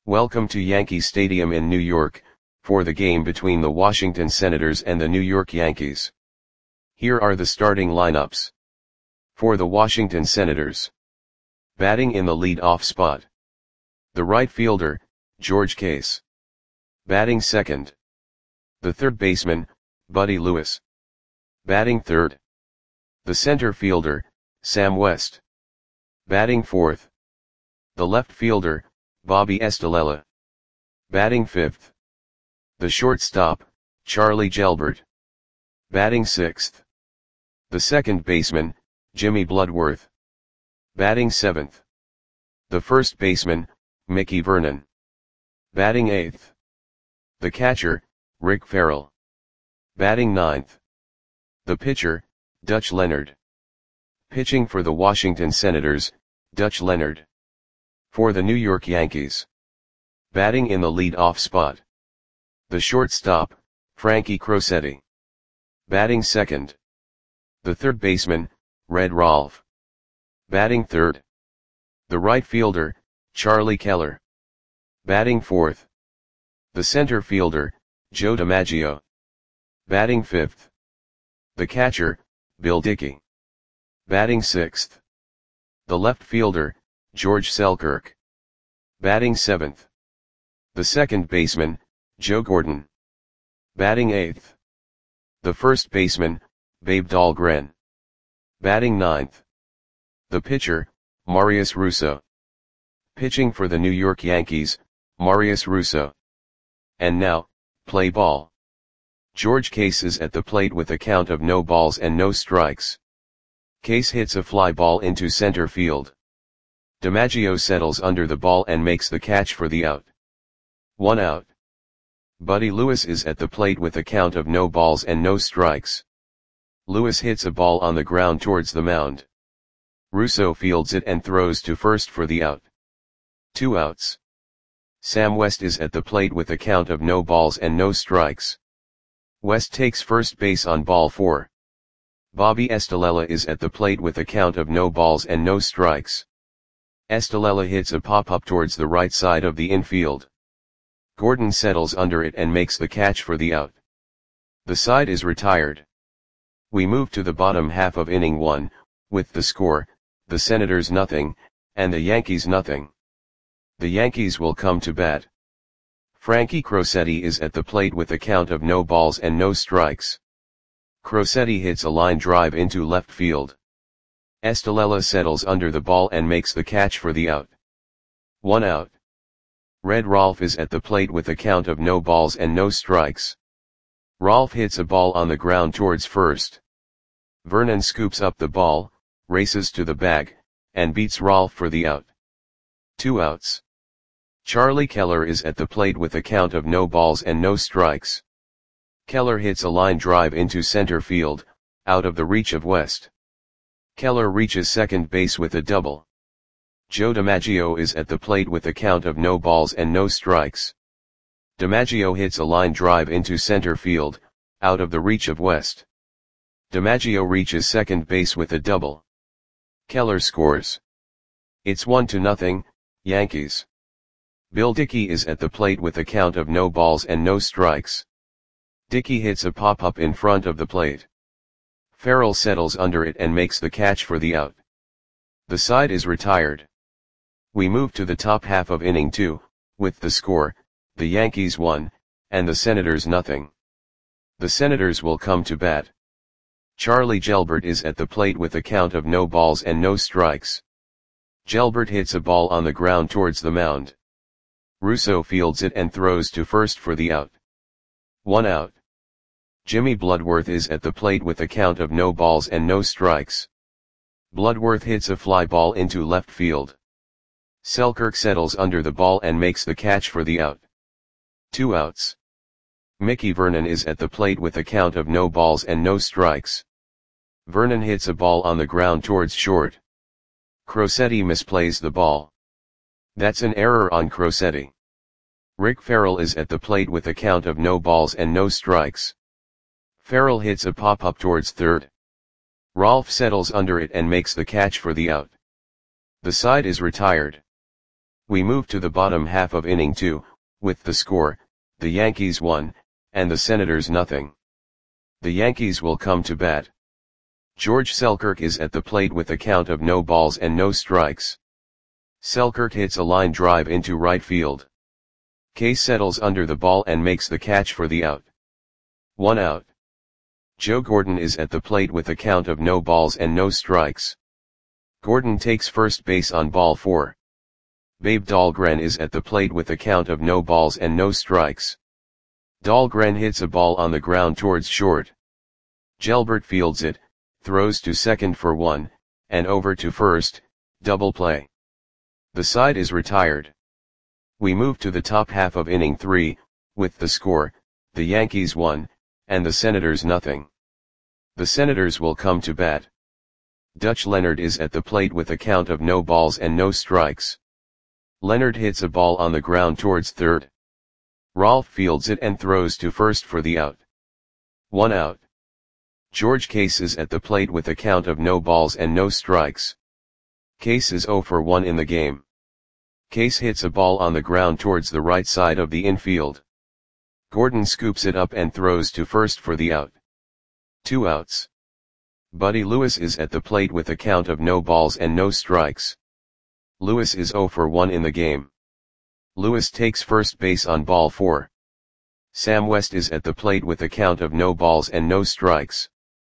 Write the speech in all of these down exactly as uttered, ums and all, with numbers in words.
Welcome to Yankee Stadium in New York, for the game between the Washington Senators and the New York Yankees. Here are the starting lineups. For the Washington Senators. Batting in the lead-off spot. The right fielder, George Case. Batting second. The third baseman, Buddy Lewis. Batting third. The center fielder, Sam West. Batting fourth. The left fielder, Bobby Estalella. Batting fifth. The shortstop, Charlie Gelbert. Batting sixth. The second baseman, Jimmy Bloodworth. Batting seventh. The first baseman, Mickey Vernon. Batting eighth. The catcher, Rick Farrell. Batting ninth. The pitcher, Dutch Leonard. Pitching for the Washington Senators, Dutch Leonard. For the New York Yankees. Batting in the lead-off spot. The shortstop, Frankie Crosetti. Batting second. The third baseman, Red Rolfe. Batting third. The right fielder, Charlie Keller. Batting fourth. The center fielder, Joe DiMaggio. Batting fifth. The catcher, Bill Dickey. Batting sixth. The left fielder, George Selkirk. Batting seventh. The second baseman, Joe Gordon. Batting eighth. The first baseman, Babe Dahlgren. Batting ninth. The pitcher, Marius Russo. Pitching for the New York Yankees, Marius Russo. And now, play ball. George Case is at the plate with a count of no balls and no strikes. Case hits a fly ball into center field. DiMaggio settles under the ball and makes the catch for the out. One out. Buddy Lewis is at the plate with a count of no balls and no strikes. Lewis hits a ball on the ground towards the mound. Russo fields it and throws to first for the out. Two outs. Sam West is at the plate with a count of no balls and no strikes. West takes first base on ball four. Bobby Estalella is at the plate with a count of no balls and no strikes. Estalella hits a pop-up towards the right side of the infield. Gordon settles under it and makes the catch for the out. The side is retired. We move to the bottom half of inning one, with the score, the Senators nothing, and the Yankees nothing. The Yankees will come to bat. Frankie Crosetti is at the plate with a count of no balls and no strikes. Crosetti hits a line drive into left field. Estalella settles under the ball and makes the catch for the out. One out. Red Rolfe is at the plate with a count of no balls and no strikes. Rolfe hits a ball on the ground towards first. Vernon scoops up the ball, races to the bag, and beats Rolfe for the out. Two outs. Charlie Keller is at the plate with a count of no balls and no strikes. Keller hits a line drive into center field, out of the reach of West. Keller reaches second base with a double. Joe DiMaggio is at the plate with a count of no balls and no strikes. DiMaggio hits a line drive into center field, out of the reach of West. DiMaggio reaches second base with a double. Keller scores. It's one to nothing, Yankees. Bill Dickey is at the plate with a count of no balls and no strikes. Dickey hits a pop-up in front of the plate. Farrell settles under it and makes the catch for the out. The side is retired. We move to the top half of inning two, with the score, the Yankees one, and the Senators nothing. The Senators will come to bat. Charlie Gelbert is at the plate with a count of no balls and no strikes. Gelbert hits a ball on the ground towards the mound. Russo fields it and throws to first for the out. One out. Jimmy Bloodworth is at the plate with a count of no balls and no strikes. Bloodworth hits a fly ball into left field. Selkirk settles under the ball and makes the catch for the out. Two outs. Mickey Vernon is at the plate with a count of no balls and no strikes. Vernon hits a ball on the ground towards short. Crosetti misplays the ball. That's an error on Crosetti. Rick Farrell is at the plate with a count of no balls and no strikes. Farrell hits a pop-up towards third. Rolfe settles under it and makes the catch for the out. The side is retired. We move to the bottom half of inning two, with the score, the Yankees one, and the Senators nothing. The Yankees will come to bat. George Selkirk is at the plate with a count of no balls and no strikes. Selkirk hits a line drive into right field. Case settles under the ball and makes the catch for the out. One out. Joe Gordon is at the plate with a count of no balls and no strikes. Gordon takes first base on ball four. Babe Dahlgren is at the plate with a count of no balls and no strikes. Dahlgren hits a ball on the ground towards short. Gelbert fields it, throws to second for one, and over to first, double play. The side is retired. We move to the top half of inning three, with the score, the Yankees one, and the Senators nothing. The Senators will come to bat. Dutch Leonard is at the plate with a count of no balls and no strikes. Leonard hits a ball on the ground towards third. Rolfe fields it and throws to first for the out. One out. George Case is at the plate with a count of no balls and no strikes. Case is oh for one in the game. Case hits a ball on the ground towards the right side of the infield. Gordon scoops it up and throws to first for the out. Two outs. Buddy Lewis is at the plate with a count of no balls and no strikes. Lewis is oh for one in the game. Lewis takes first base on ball four. Sam West is at the plate with a count of no balls and no strikes.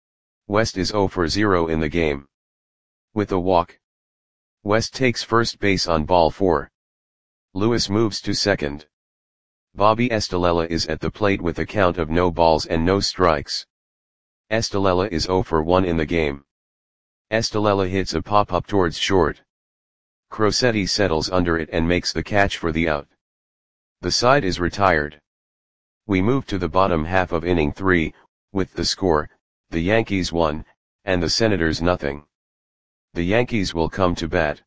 West is oh for zero in the game. With a walk. West takes first base on ball four. Lewis moves to second. Bobby Estalella is at the plate with a count of no balls and no strikes. Estalella is oh for one in the game. Estalella hits a pop-up towards short. Crosetti settles under it and makes the catch for the out. The side is retired. We move to the bottom half of inning three, with the score, the Yankees one, and the Senators nothing. The Yankees will come to bat.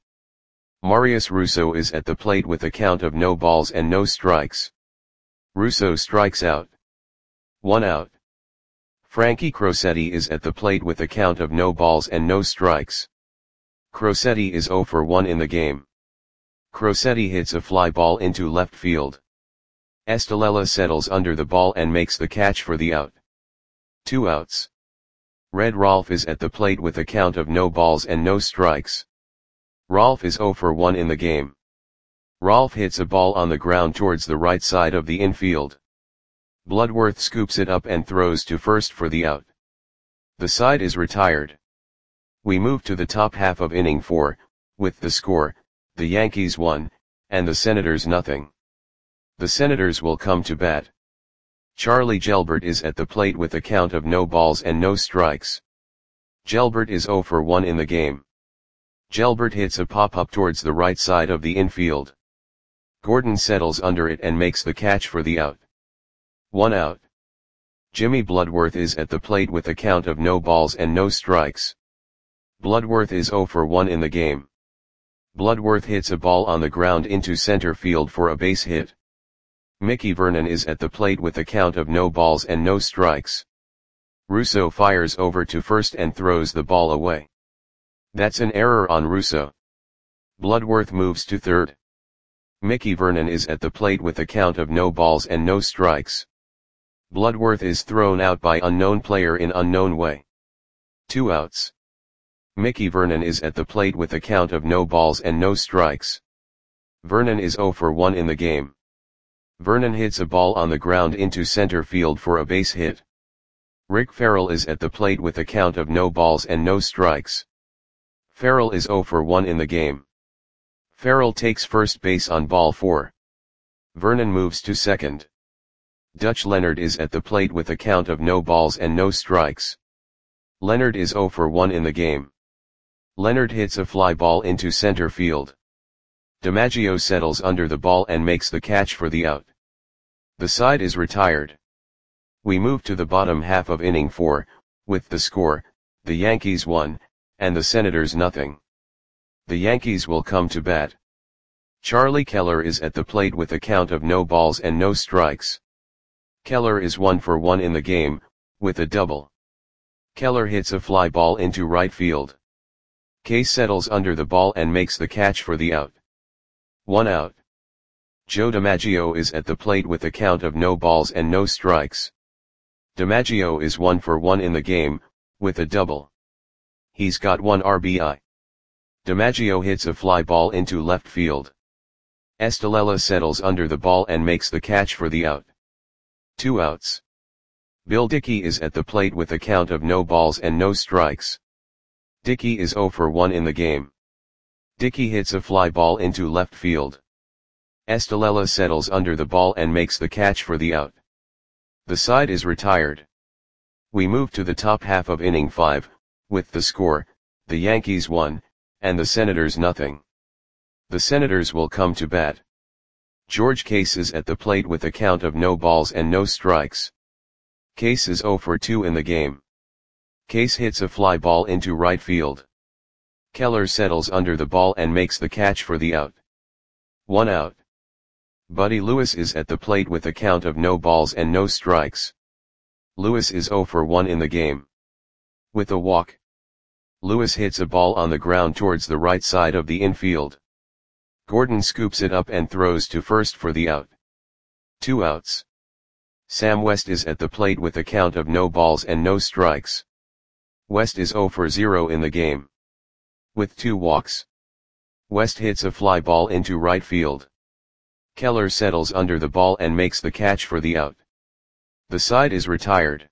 Marius Russo is at the plate with a count of no balls and no strikes. Russo strikes out. One out. Frankie Crosetti is at the plate with a count of no balls and no strikes. Crosetti is oh for one in the game. Crosetti hits a fly ball into left field. Estalella settles under the ball and makes the catch for the out. Two outs. Red Rolfe is at the plate with a count of no balls and no strikes. Rolfe is oh for one in the game. Rolfe hits a ball on the ground towards the right side of the infield. Bloodworth scoops it up and throws to first for the out. The side is retired. We move to the top half of inning four, with the score, the Yankees one, and the Senators nothing. The Senators will come to bat. Charlie Gelbert is at the plate with a count of no balls and no strikes. Gelbert is oh for one in the game. Gelbert hits a pop-up towards the right side of the infield. Gordon settles under it and makes the catch for the out. One out. Jimmy Bloodworth is at the plate with a count of no balls and no strikes. Bloodworth is oh for one in the game. Bloodworth hits a ball on the ground into center field for a base hit. Mickey Vernon is at the plate with a count of no balls and no strikes. Russo fires over to first and throws the ball away. That's an error on Russo. Bloodworth moves to third. Mickey Vernon is at the plate with a count of no balls and no strikes. Bloodworth is thrown out by unknown player in unknown way. Two outs. Mickey Vernon is at the plate with a count of no balls and no strikes. Vernon is oh for one in the game. Vernon hits a ball on the ground into center field for a base hit. Rick Farrell is at the plate with a count of no balls and no strikes. Farrell is oh for one in the game. Farrell takes first base on ball four. Vernon moves to second. Dutch Leonard is at the plate with a count of no balls and no strikes. Leonard is oh for one in the game. Leonard hits a fly ball into center field. DiMaggio settles under the ball and makes the catch for the out. The side is retired. We move to the bottom half of inning four, with the score, the Yankees one, and the Senators nothing. The Yankees will come to bat. Charlie Keller is at the plate with a count of no balls and no strikes. Keller is one for one in the game, with a double. Keller hits a fly ball into right field. Case settles under the ball and makes the catch for the out. One out. Joe DiMaggio is at the plate with a count of no balls and no strikes. DiMaggio is one for one in the game, with a double. He's got one R B I. DiMaggio hits a fly ball into left field. Estrella settles under the ball and makes the catch for the out. Two outs. Bill Dickey is at the plate with a count of no balls and no strikes. Dickey is zero for one in the game. Dickey hits a fly ball into left field. Estrella settles under the ball and makes the catch for the out. The side is retired. We move to the top half of inning five, with the score, the Yankees one, and the Senators nothing. The Senators will come to bat. George Case is at the plate with a count of no balls and no strikes. Case is zero for two in the game. Case hits a fly ball into right field. Keller settles under the ball and makes the catch for the out. One out. Buddy Lewis is at the plate with a count of no balls and no strikes. Lewis is zero for one in the game. With a walk. Lewis hits a ball on the ground towards the right side of the infield. Gordon scoops it up and throws to first for the out. Two outs. Sam West is at the plate with a count of no balls and no strikes. West is zero for zero in the game. With two walks. West hits a fly ball into right field. Keller settles under the ball and makes the catch for the out. The side is retired.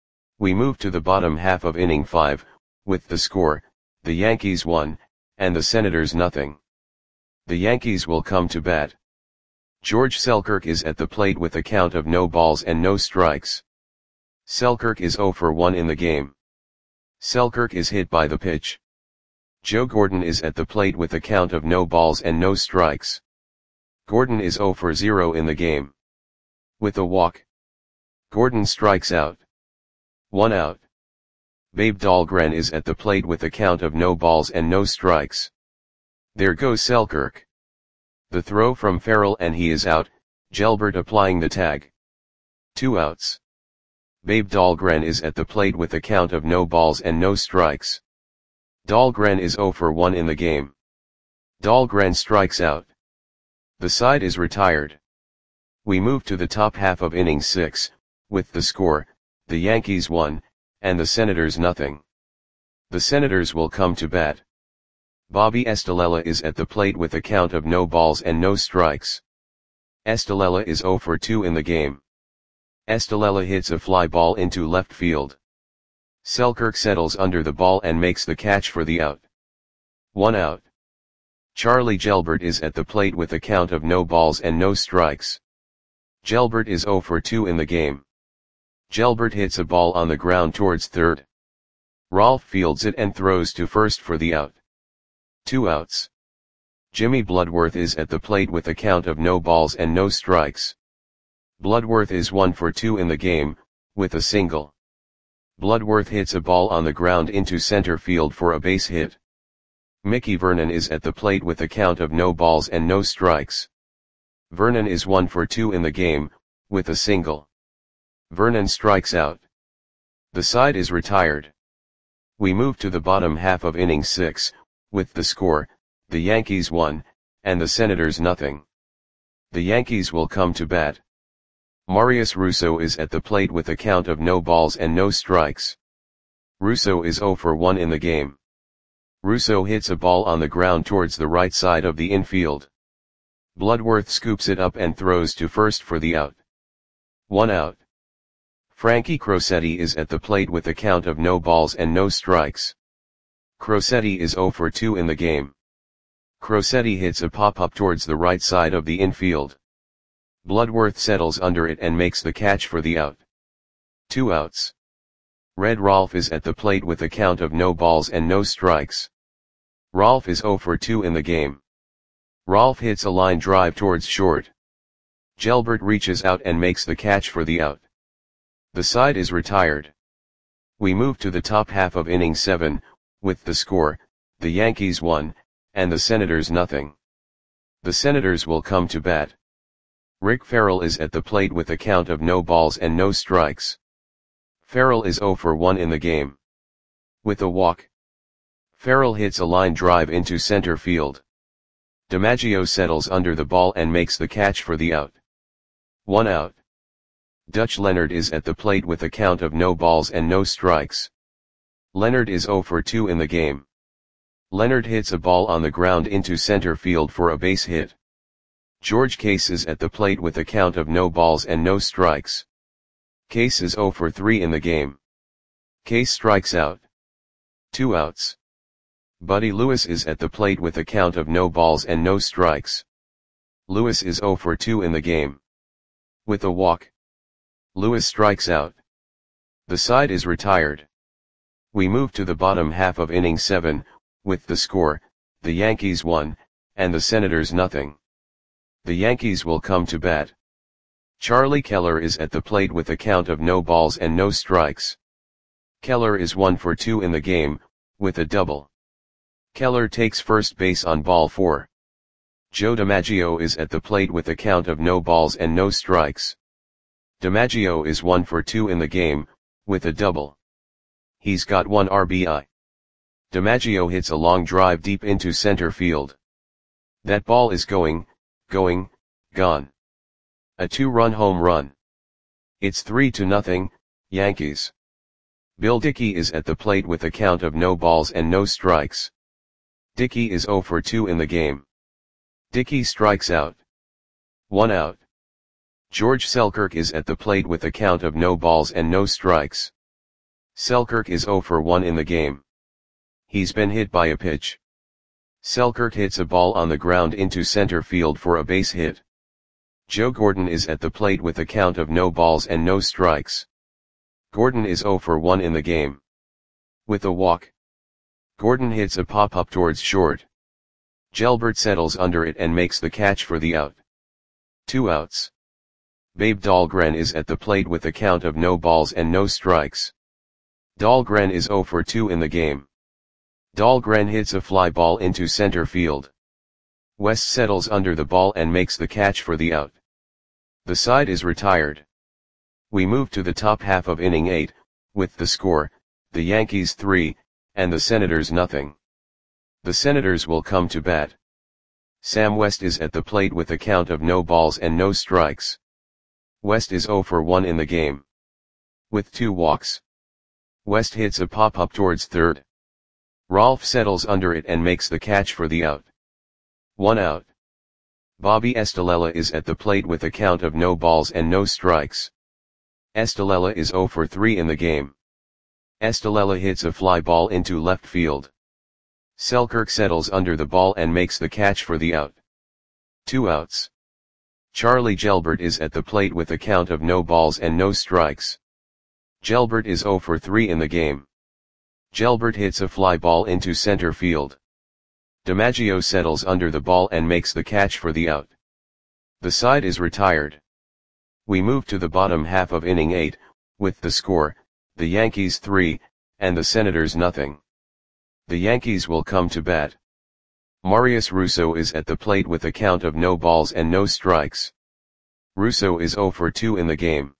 We move to the bottom half of inning five, with the score, the Yankees one, and the Senators nothing. The Yankees will come to bat. George Selkirk is at the plate with a count of no balls and no strikes. Selkirk is zero for one in the game. Selkirk is hit by the pitch. Joe Gordon is at the plate with a count of no balls and no strikes. Gordon is zero for zero in the game. With a walk. Gordon strikes out. One out. Babe Dahlgren is at the plate with a count of no balls and no strikes. There goes Selkirk. The throw from Farrell and he is out, Gelbert applying the tag. Two outs. Babe Dahlgren is at the plate with a count of no balls and no strikes. Dahlgren is zero for one in the game. Dahlgren strikes out. The side is retired. We move to the top half of inning six, with the score, the Yankees one, and the Senators nothing. The Senators will come to bat. Bobby Estrella is at the plate with a count of no balls and no strikes. Estrella is zero for two in the game. Estrella hits a fly ball into left field. Selkirk settles under the ball and makes the catch for the out. One out. Charlie Gelbert is at the plate with a count of no balls and no strikes. Gelbert is zero for two in the game. Gelbert hits a ball on the ground towards third. Rolfe fields it and throws to first for the out. Two outs. Jimmy Bloodworth is at the plate with a count of no balls and no strikes. Bloodworth is one for two in the game, with a single. Bloodworth hits a ball on the ground into center field for a base hit. Mickey Vernon is at the plate with a count of no balls and no strikes. Vernon is one for two in the game, with a single. Vernon strikes out. The side is retired. We move to the bottom half of inning six, with the score, the Yankees one, and the Senators nothing. The Yankees will come to bat. Marius Russo is at the plate with a count of no balls and no strikes. Russo is zero for one in the game. Russo hits a ball on the ground towards the right side of the infield. Bloodworth scoops it up and throws to first for the out. One out. Frankie Crosetti is at the plate with a count of no balls and no strikes. Crosetti is zero for two in the game. Crosetti hits a pop-up towards the right side of the infield. Bloodworth settles under it and makes the catch for the out. Two outs. Red Rolfe is at the plate with a count of no balls and no strikes. Rolfe is zero for two in the game. Rolfe hits a line drive towards short. Gelbert reaches out and makes the catch for the out. The side is retired. We move to the top half of inning seven, with the score, the Yankees one, and the Senators nothing. The Senators will come to bat. Rick Farrell is at the plate with a count of no balls and no strikes. Farrell is zero for one in the game. With a walk. Farrell hits a line drive into center field. DiMaggio settles under the ball and makes the catch for the out. One out. Dutch Leonard is at the plate with a count of no balls and no strikes. Leonard is zero for two in the game. Leonard hits a ball on the ground into center field for a base hit. George Case is at the plate with a count of no balls and no strikes. Case is zero for three in the game. Case strikes out. Two outs. Buddy Lewis is at the plate with a count of no balls and no strikes. Lewis is zero for two in the game. With a walk, Lewis strikes out. The side is retired. We move to the bottom half of inning seven, with the score, the Yankees one, and the Senators nothing. The Yankees will come to bat. Charlie Keller is at the plate with a count of no balls and no strikes. Keller is one for two in the game, with a double. Keller takes first base on ball four. Joe DiMaggio is at the plate with a count of no balls and no strikes. DiMaggio is one for two in the game, with a double. He's got one R B I. DiMaggio hits a long drive deep into center field. That ball is going, going, gone. A two-run home run. It's three to nothing, Yankees. Bill Dickey is at the plate with a count of no balls and no strikes. Dickey is zero for two in the game. Dickey strikes out. One out. George Selkirk is at the plate with a count of no balls and no strikes. Selkirk is zero for one in the game. He's been hit by a pitch. Selkirk hits a ball on the ground into center field for a base hit. Joe Gordon is at the plate with a count of no balls and no strikes. Gordon is zero for one in the game. With a walk, Gordon hits a pop-up towards short. Gelbert settles under it and makes the catch for the out. Two outs. Babe Dahlgren is at the plate with a count of no balls and no strikes. Dahlgren is zero for two in the game. Dahlgren hits a fly ball into center field. West settles under the ball and makes the catch for the out. The side is retired. We move to the top half of inning eight, with the score, the Yankees three, and the Senators nothing. The Senators will come to bat. Sam West is at the plate with a count of no balls and no strikes. West is zero for one in the game. With two walks, West hits a pop-up towards third. Rolfe settles under it and makes the catch for the out. One out. Bobby Estalella is at the plate with a count of no balls and no strikes. Estalella is zero for three in the game. Estalella hits a fly ball into left field. Selkirk settles under the ball and makes the catch for the out. Two outs. Charlie Gelbert is at the plate with a count of no balls and no strikes. Gelbert is zero for three in the game. Gelbert hits a fly ball into center field. DiMaggio settles under the ball and makes the catch for the out. The side is retired. We move to the bottom half of inning eight, with the score, the Yankees three, and the Senators nothing. The Yankees will come to bat. Marius Russo is at the plate with a count of no balls and no strikes. Russo is zero for two in the game.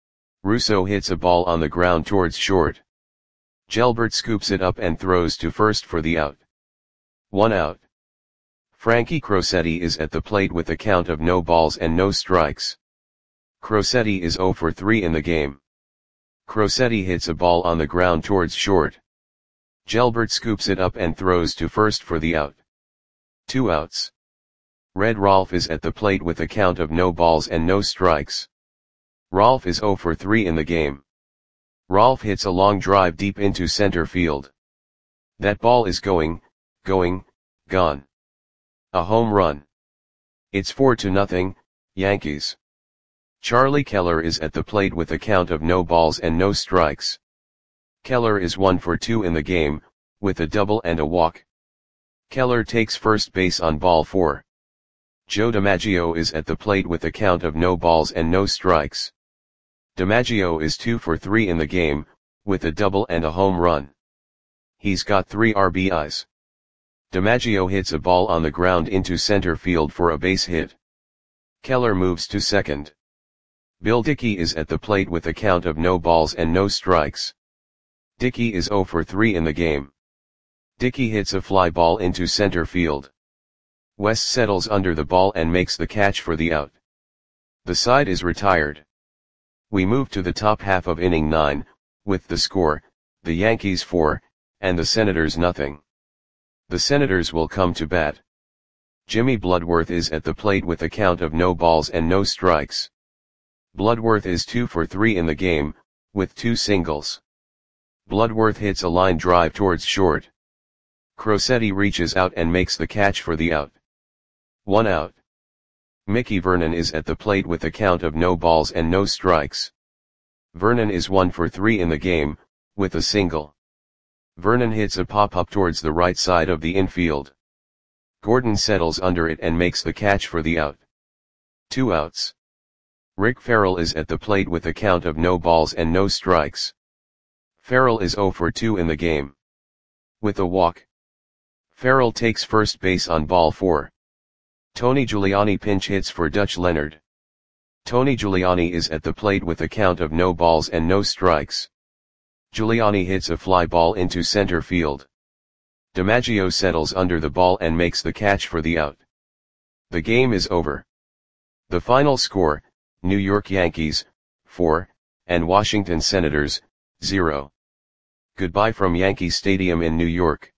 Russo hits a ball on the ground towards short. Gelbert scoops it up and throws to first for the out. One out. Frankie Crosetti is at the plate with a count of no balls and no strikes. Crosetti is zero for three in the game. Crosetti hits a ball on the ground towards short. Gelbert scoops it up and throws to first for the out. Two outs. Red Rolfe is at the plate with a count of no balls and no strikes. Rolfe is zero for three in the game. Rolfe hits a long drive deep into center field. That ball is going, going, gone. A home run. It's four to nothing, Yankees. Charlie Keller is at the plate with a count of no balls and no strikes. Keller is one for two in the game, with a double and a walk. Keller takes first base on ball four. Joe DiMaggio is at the plate with a count of no balls and no strikes. DiMaggio is two for three in the game, with a double and a home run. He's got three R B Is. DiMaggio hits a ball on the ground into center field for a base hit. Keller moves to second. Bill Dickey is at the plate with a count of no balls and no strikes. Dickey is zero for three in the game. Dickey hits a fly ball into center field. West settles under the ball and makes the catch for the out. The side is retired. We move to the top half of inning nine, with the score, the Yankees four, and the Senators nothing. The Senators will come to bat. Jimmy Bloodworth is at the plate with a count of no balls and no strikes. Bloodworth is two for three in the game, with two singles. Bloodworth hits a line drive towards short. Crosetti reaches out and makes the catch for the out. One out. Mickey Vernon is at the plate with a count of no balls and no strikes. Vernon is one for three in the game, with a single. Vernon hits a pop-up towards the right side of the infield. Gordon settles under it and makes the catch for the out. Two outs. Rick Farrell is at the plate with a count of no balls and no strikes. Farrell is zero for two in the game. With a walk. Farrell takes first base on ball four. Tony Giuliani pinch hits for Dutch Leonard. Tony Giuliani is at the plate with a count of no balls and no strikes. Giuliani hits a fly ball into center field. DiMaggio settles under the ball and makes the catch for the out. The game is over. The final score, New York Yankees, four, and Washington Senators, zero. Goodbye from Yankee Stadium in New York.